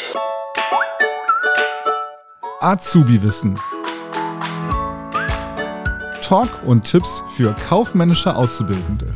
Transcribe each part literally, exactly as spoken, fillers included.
Azubi-Wissen. Talk und Tipps für kaufmännische Auszubildende.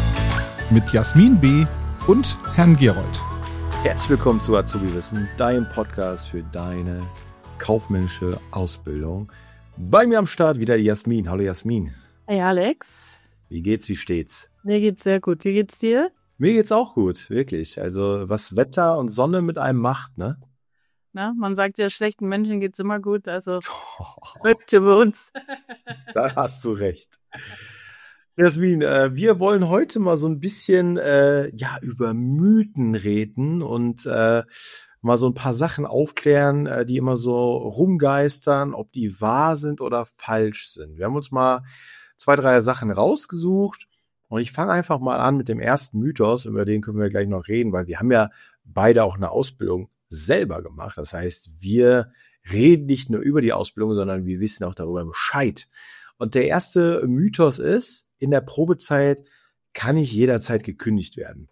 Mit Jasmin B. und Herrn Gerold. Herzlich willkommen zu Azubi-Wissen, dein Podcast für deine kaufmännische Ausbildung. Bei mir am Start wieder die Jasmin. Hallo Jasmin. Hey Alex. Wie geht's, wie steht's? Mir geht's sehr gut. Wie geht's dir? Mir geht's auch gut, wirklich. Also was Wetter und Sonne mit einem macht, ne? Na, man sagt ja, schlechten Menschen geht's immer gut, also schreibt über uns. Da hast du recht. Jasmin, äh, wir wollen heute mal so ein bisschen äh, ja über Mythen reden und äh, mal so ein paar Sachen aufklären, äh, die immer so rumgeistern, ob die wahr sind oder falsch sind. Wir haben uns mal zwei, drei Sachen rausgesucht und ich fange einfach mal an mit dem ersten Mythos, über den können wir gleich noch reden, weil wir haben ja beide auch eine Ausbildung selber gemacht. Das heißt, wir reden nicht nur über die Ausbildung, sondern wir wissen auch darüber Bescheid. Und der erste Mythos ist, in der Probezeit kann ich jederzeit gekündigt werden.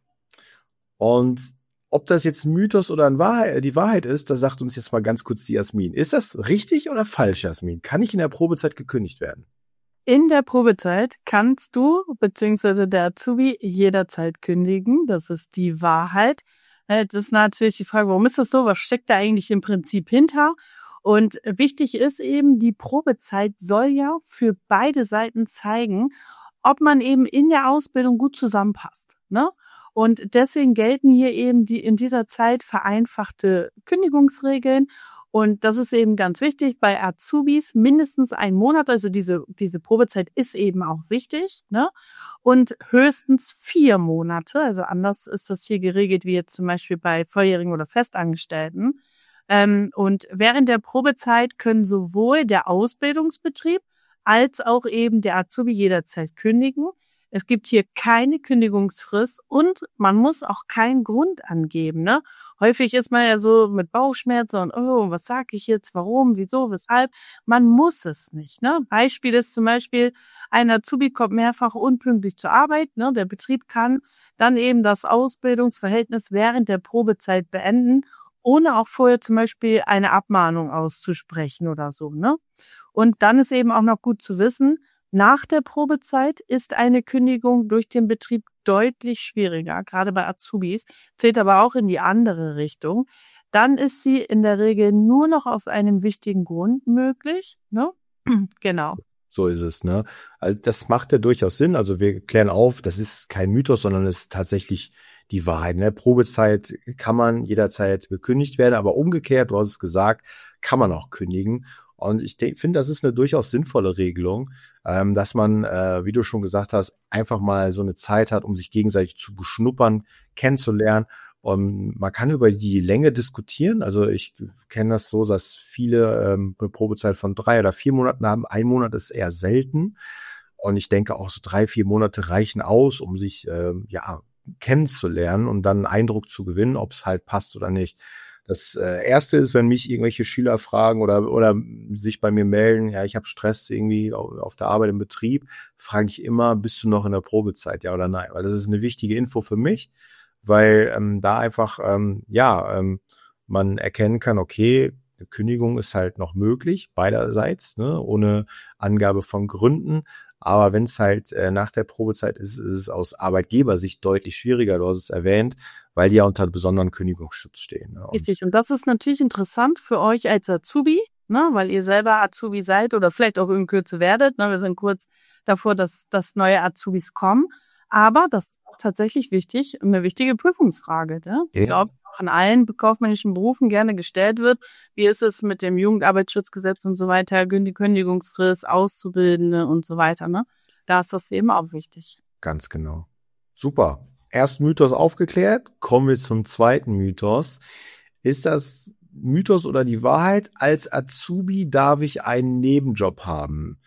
Und ob das jetzt ein Mythos oder ein Wahrheit, die Wahrheit ist, das sagt uns jetzt mal ganz kurz die Jasmin. Ist das richtig oder falsch, Jasmin? Kann ich in der Probezeit gekündigt werden? In der Probezeit kannst du, beziehungsweise der Azubi, jederzeit kündigen. Das ist die Wahrheit. Jetzt ist natürlich die Frage, warum ist das so? Was steckt da eigentlich im Prinzip hinter? Und wichtig ist eben, die Probezeit soll ja für beide Seiten zeigen, ob man eben in der Ausbildung gut zusammenpasst, ne? Und deswegen gelten hier eben die in dieser Zeit vereinfachte Kündigungsregeln. Und das ist eben ganz wichtig bei Azubis, mindestens einen Monat, also diese diese Probezeit ist eben auch wichtig, ne? Und höchstens vier Monate, also anders ist das hier geregelt wie jetzt zum Beispiel bei Volljährigen oder Festangestellten. Ähm, und während der Probezeit können sowohl der Ausbildungsbetrieb als auch eben der Azubi jederzeit kündigen. Es gibt hier keine Kündigungsfrist und man muss auch keinen Grund angeben, ne? Häufig ist man ja so mit Bauchschmerzen und oh, was sage ich jetzt, warum, wieso, weshalb? Man muss es nicht, ne? Beispiel ist zum Beispiel, ein Azubi kommt mehrfach unpünktlich zur Arbeit, ne? Der Betrieb kann dann eben das Ausbildungsverhältnis während der Probezeit beenden, ohne auch vorher zum Beispiel eine Abmahnung auszusprechen oder so, ne? Und dann ist eben auch noch gut zu wissen, nach der Probezeit ist eine Kündigung durch den Betrieb deutlich schwieriger, gerade bei Azubis, zählt aber auch in die andere Richtung. Dann ist sie in der Regel nur noch aus einem wichtigen Grund möglich, ne? Genau. So ist es, ne? Also das macht ja durchaus Sinn. Also wir klären auf, das ist kein Mythos, sondern es ist tatsächlich die Wahrheit. In der Probezeit kann man jederzeit gekündigt werden, aber umgekehrt, du hast es gesagt, kann man auch kündigen. Und ich finde, das ist eine durchaus sinnvolle Regelung, ähm, dass man, äh, wie du schon gesagt hast, einfach mal so eine Zeit hat, um sich gegenseitig zu beschnuppern, kennenzulernen. Und man kann über die Länge diskutieren. Also ich kenne das so, dass viele ähm, eine Probezeit von drei oder vier Monaten haben. Ein Monat ist eher selten. Und ich denke auch so drei, vier Monate reichen aus, um sich ähm, ja kennenzulernen und dann einen Eindruck zu gewinnen, ob es halt passt oder nicht. Das äh, Erste ist, wenn mich irgendwelche Schüler fragen oder oder sich bei mir melden, ja, ich habe Stress irgendwie auf, auf der Arbeit im Betrieb, frage ich immer, bist du noch in der Probezeit, ja oder nein? Weil das ist eine wichtige Info für mich, weil ähm, da einfach, ähm, ja, ähm, man erkennen kann, okay, eine Kündigung ist halt noch möglich, beiderseits, ne, ohne Angabe von Gründen. Aber wenn es halt äh, nach der Probezeit ist, ist es aus Arbeitgebersicht deutlich schwieriger, du hast es erwähnt, weil die ja unter besonderen Kündigungsschutz stehen. Ne? Und Richtig, und das ist natürlich interessant für euch als Azubi, ne, weil ihr selber Azubi seid oder vielleicht auch in Kürze werdet. Ne, wir sind kurz davor, dass, dass neue Azubis kommen. Aber das ist auch tatsächlich wichtig, eine wichtige Prüfungsfrage, ne? Ja. Ich glaube, auch in allen kaufmännischen Berufen gerne gestellt wird. Wie ist es mit dem Jugendarbeitsschutzgesetz und so weiter, die Kündigungsfrist, Auszubildende und so weiter, ne? Da ist das eben auch wichtig. Ganz genau. Super. Ersten Mythos aufgeklärt. Kommen wir zum zweiten Mythos. Ist das Mythos oder die Wahrheit? Als Azubi darf ich einen Nebenjob haben.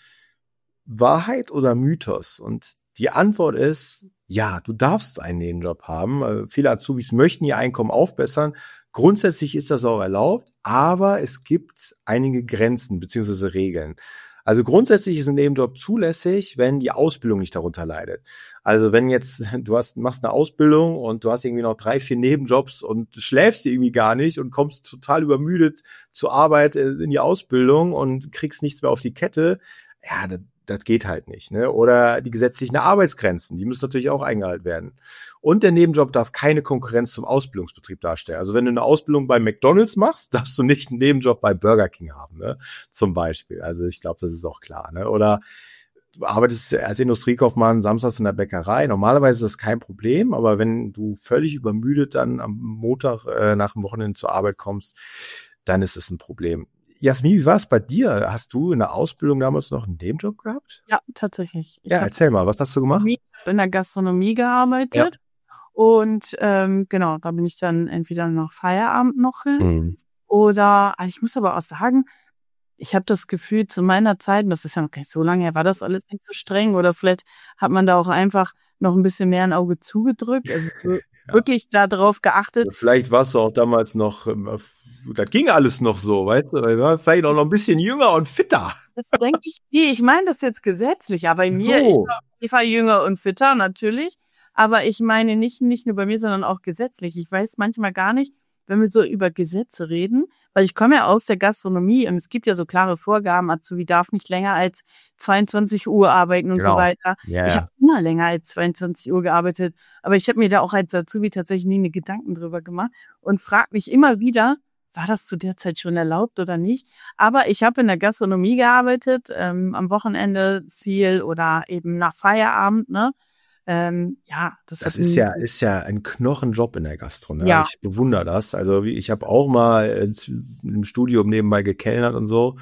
Wahrheit oder Mythos? Und die Antwort ist, ja, du darfst einen Nebenjob haben. Viele Azubis möchten ihr Einkommen aufbessern. Grundsätzlich ist das auch erlaubt, aber es gibt einige Grenzen bzw. Regeln. Also grundsätzlich ist ein Nebenjob zulässig, wenn die Ausbildung nicht darunter leidet. Also wenn jetzt, du hast, machst eine Ausbildung und du hast irgendwie noch drei, vier Nebenjobs und schläfst irgendwie gar nicht und kommst total übermüdet zur Arbeit in die Ausbildung und kriegst nichts mehr auf die Kette, ja, das, das geht halt nicht, ne? Oder die gesetzlichen Arbeitsgrenzen, die müssen natürlich auch eingehalten werden. Und der Nebenjob darf keine Konkurrenz zum Ausbildungsbetrieb darstellen. Also wenn du eine Ausbildung bei McDonald's machst, darfst du nicht einen Nebenjob bei Burger King haben, ne? Zum Beispiel. Also ich glaube, das ist auch klar, ne? Oder du arbeitest als Industriekaufmann samstags in der Bäckerei. Normalerweise ist das kein Problem, aber wenn du völlig übermüdet dann am Montag äh, nach dem Wochenende zur Arbeit kommst, dann ist es ein Problem. Jasmin, wie war es bei dir? Hast du in der Ausbildung damals noch einen Nebenjob gehabt? Ja, tatsächlich. Ich ja, erzähl mal, was hast du gemacht? Ich habe in der Gastronomie gearbeitet ja. und ähm, genau, da bin ich dann entweder noch Feierabend noch hin mhm. oder, also ich muss aber auch sagen, ich habe das Gefühl, zu meiner Zeit, das ist ja noch gar nicht so lange her, war das alles nicht so streng oder vielleicht hat man da auch einfach noch ein bisschen mehr ein Auge zugedrückt, also ja. wirklich da drauf geachtet. Vielleicht warst du auch damals noch, das ging alles noch so, weißt du, vielleicht auch noch ein bisschen jünger und fitter. Das denke ich, nee, ich meine das jetzt gesetzlich, aber bei mir, so. ich, war, ich war jünger und fitter natürlich, aber ich meine nicht, nicht nur bei mir, sondern auch gesetzlich. Ich weiß manchmal gar nicht, wenn wir so über Gesetze reden, weil ich komme ja aus der Gastronomie und es gibt ja so klare Vorgaben, Azubi darf nicht länger als zweiundzwanzig Uhr arbeiten und genau. so weiter. Yeah. Ich habe immer länger als zweiundzwanzig Uhr gearbeitet, aber ich habe mir da auch als Azubi tatsächlich nie eine Gedanken drüber gemacht und frage mich immer wieder, war das zu der Zeit schon erlaubt oder nicht? Aber ich habe in der Gastronomie gearbeitet, ähm, am Wochenende viel oder eben nach Feierabend, ne? Ähm, ja, das, das ist ja ist ja ein Knochenjob in der Gastro. Ne? Ja. Ich bewundere das. Also ich habe auch mal im Studium nebenbei gekellnert und so.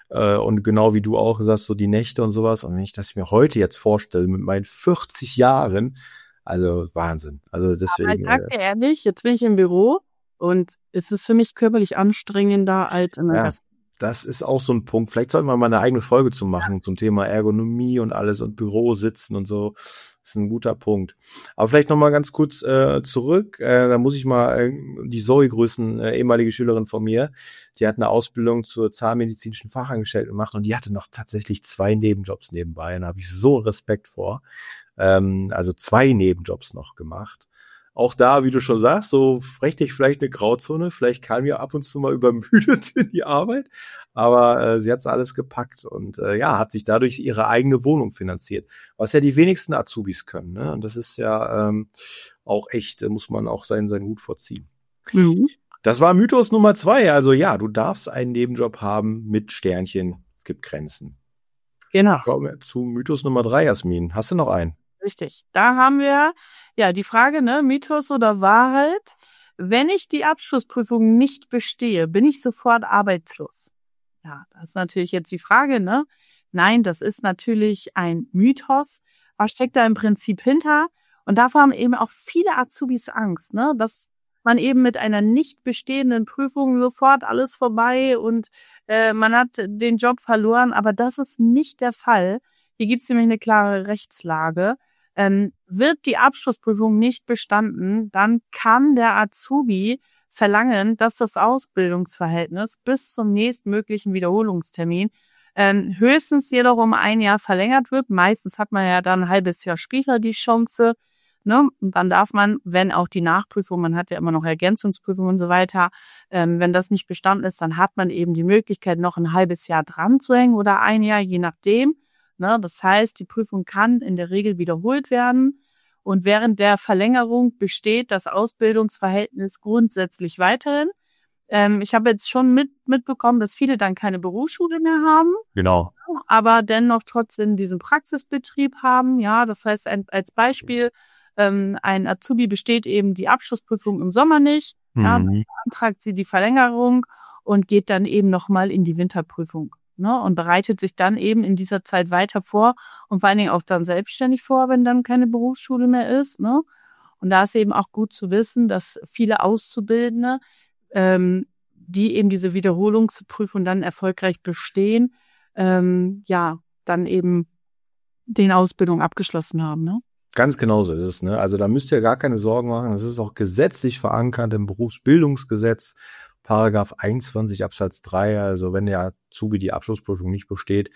Und genau wie du auch sagst, so die Nächte und sowas. Und wenn ich das mir heute jetzt vorstelle, mit meinen vierzig Jahren, also Wahnsinn. Also deswegen. Aber ich sag dir ehrlich, jetzt bin ich im Büro und es ist für mich körperlich anstrengender als in der ja. Gastro. Das ist auch so ein Punkt. Vielleicht sollten wir mal eine eigene Folge zu machen ja. zum Thema Ergonomie und alles und Büro sitzen und so. Das ist ein guter Punkt. Aber vielleicht noch mal ganz kurz äh, zurück. Äh, da muss ich mal äh, die Zoe grüßen, äh, ehemalige Schülerin von mir. Die hat eine Ausbildung zur zahnmedizinischen Fachangestellten gemacht und die hatte noch tatsächlich zwei Nebenjobs nebenbei. Und da habe ich so Respekt vor. Ähm, also zwei Nebenjobs noch gemacht. Auch da, wie du schon sagst, so richtig vielleicht eine Grauzone. Vielleicht kam ja ab und zu mal übermüdet in die Arbeit. Aber äh, sie hat's alles gepackt und äh, ja, hat sich dadurch ihre eigene Wohnung finanziert. Was ja die wenigsten Azubis können. Ne? Und das ist ja ähm, auch echt, da muss man auch seinen, seinen Hut vorziehen. Mhm. Das war Mythos Nummer zwei. Also ja, du darfst einen Nebenjob haben mit Sternchen. Es gibt Grenzen. Genau. Kommen wir zu Mythos Nummer drei, Jasmin. Hast du noch einen? Richtig. Da haben wir ja die Frage, ne, Mythos oder Wahrheit. Wenn ich die Abschlussprüfung nicht bestehe, bin ich sofort arbeitslos. Ja, das ist natürlich jetzt die Frage, ne? Nein, das ist natürlich ein Mythos. Was steckt da im Prinzip hinter? Und davor haben eben auch viele Azubis Angst, ne? Dass man eben mit einer nicht bestehenden Prüfung sofort alles vorbei und äh, man hat den Job verloren. Aber das ist nicht der Fall. Hier gibt es nämlich eine klare Rechtslage. Ähm, wird die Abschlussprüfung nicht bestanden, dann kann der Azubi verlangen, dass das Ausbildungsverhältnis bis zum nächstmöglichen Wiederholungstermin ähm, höchstens jedoch um ein Jahr verlängert wird. Meistens hat man ja dann ein halbes Jahr später die Chance, ne? Und dann darf man, wenn auch die Nachprüfung, man hat ja immer noch Ergänzungsprüfung und so weiter, ähm, wenn das nicht bestanden ist, dann hat man eben die Möglichkeit, noch ein halbes Jahr dran zu hängen oder ein Jahr, je nachdem. Ne? Das heißt, die Prüfung kann in der Regel wiederholt werden. Und während der Verlängerung besteht das Ausbildungsverhältnis grundsätzlich weiterhin. Ähm, ich habe jetzt schon mit, mitbekommen, dass viele dann keine Berufsschule mehr haben. Genau. Aber dennoch trotzdem diesen Praxisbetrieb haben. Ja, das heißt, ein, als Beispiel, ähm, ein Azubi besteht eben die Abschlussprüfung im Sommer nicht. Mhm. Ja, dann beantragt sie die Verlängerung und geht dann eben nochmal in die Winterprüfung. Ne, und bereitet sich dann eben in dieser Zeit weiter vor und vor allen Dingen auch dann selbstständig vor, wenn dann keine Berufsschule mehr ist. Ne? Und da ist eben auch gut zu wissen, dass viele Auszubildende, ähm, die eben diese Wiederholungsprüfung dann erfolgreich bestehen, ähm, ja, dann eben den Ausbildung abgeschlossen haben. Ne? Ganz genau so ist es. Ne? Also da müsst ihr gar keine Sorgen machen. Das ist auch gesetzlich verankert im Berufsbildungsgesetz. Paragraph einundzwanzig Absatz drei, also wenn der Azubi die Abschlussprüfung nicht besteht,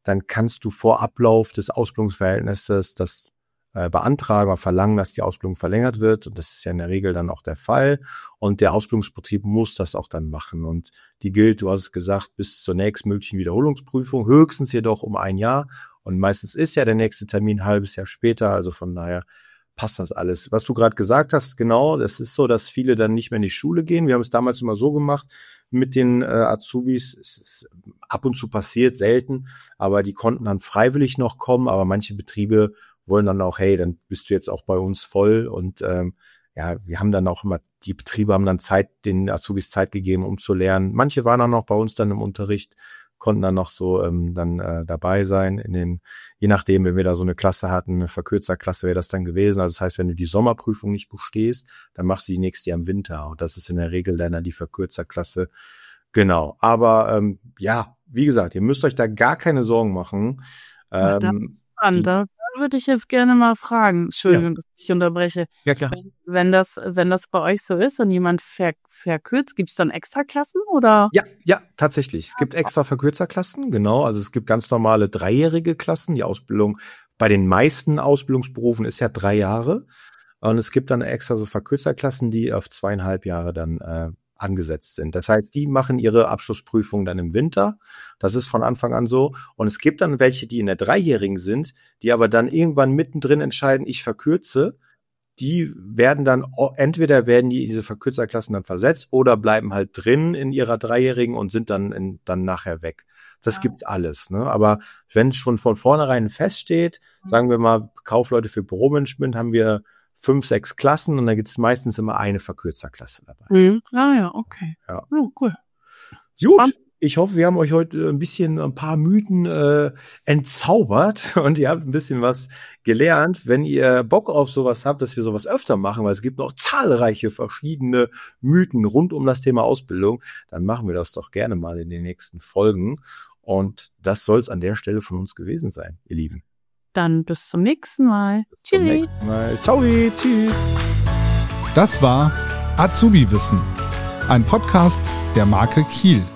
dann kannst du vor Ablauf des Ausbildungsverhältnisses das äh, beantragen oder verlangen, dass die Ausbildung verlängert wird. Und das ist ja in der Regel dann auch der Fall. Und der Ausbildungsbetrieb muss das auch dann machen. Und die gilt, du hast es gesagt, bis zur nächstmöglichen Wiederholungsprüfung, höchstens jedoch um ein Jahr. Und meistens ist ja der nächste Termin ein halbes Jahr später. Also von daher passt das alles. Was du gerade gesagt hast, genau, das ist so, dass viele dann nicht mehr in die Schule gehen. Wir haben es damals immer so gemacht mit den äh, Azubis. Es ist ab und zu passiert, selten, aber die konnten dann freiwillig noch kommen. Aber manche Betriebe wollen dann auch, hey, dann bist du jetzt auch bei uns voll. Und ähm, ja, wir haben dann auch immer, die Betriebe haben dann Zeit, den Azubis Zeit gegeben, um zu lernen. Manche waren dann noch bei uns dann im Unterricht, konnten dann noch so ähm, dann äh, dabei sein in den, je nachdem, wenn wir da so eine Klasse hatten, eine Verkürzerklasse wäre das dann gewesen. Also das heißt, wenn du die Sommerprüfung nicht bestehst, dann machst du die nächste Jahr im Winter. Und das ist in der Regel dann die Verkürzerklasse. Genau. Aber ähm, ja, wie gesagt, ihr müsst euch da gar keine Sorgen machen. Ähm, Ach, da würde ich jetzt gerne mal fragen. Entschuldigung, ja. dass ich unterbreche. Ja, klar. Wenn, wenn das, wenn das bei euch so ist und jemand ver, verkürzt, gibt es dann Extraklassen oder? Ja, ja, tatsächlich. Es gibt extra Verkürzerklassen, genau. Also es gibt ganz normale dreijährige Klassen. Die Ausbildung bei den meisten Ausbildungsberufen ist ja drei Jahre. Und es gibt dann extra so Verkürzerklassen, die auf zweieinhalb Jahre dann äh, angesetzt sind. Das heißt, die machen ihre Abschlussprüfung dann im Winter. Das ist von Anfang an so. Und es gibt dann welche, die in der Dreijährigen sind, die aber dann irgendwann mittendrin entscheiden, ich verkürze. Die werden dann, entweder werden die in diese Verkürzerklassen dann versetzt oder bleiben halt drin in ihrer Dreijährigen und sind dann in, dann nachher weg. Das ja. gibt alles, ne? Aber wenn schon von vornherein feststeht, sagen wir mal, Kaufleute für Büromanagement, haben wir fünf, sechs Klassen und da gibt es meistens immer eine Verkürzerklasse dabei. Mhm. Ah ja, okay. Ja. Oh, cool. Gut, Spannend. Ich hoffe, wir haben euch heute ein bisschen ein paar Mythen äh, entzaubert und ihr habt ein bisschen was gelernt. Wenn ihr Bock auf sowas habt, dass wir sowas öfter machen, weil es gibt noch zahlreiche verschiedene Mythen rund um das Thema Ausbildung, dann machen wir das doch gerne mal in den nächsten Folgen. Und das soll es an der Stelle von uns gewesen sein, ihr Lieben. Dann bis zum nächsten Mal. Bis zum Tschüssi. nächsten Mal. Ciao, tschüss. Das war Azubi Wissen, ein Podcast der Marke Kiel.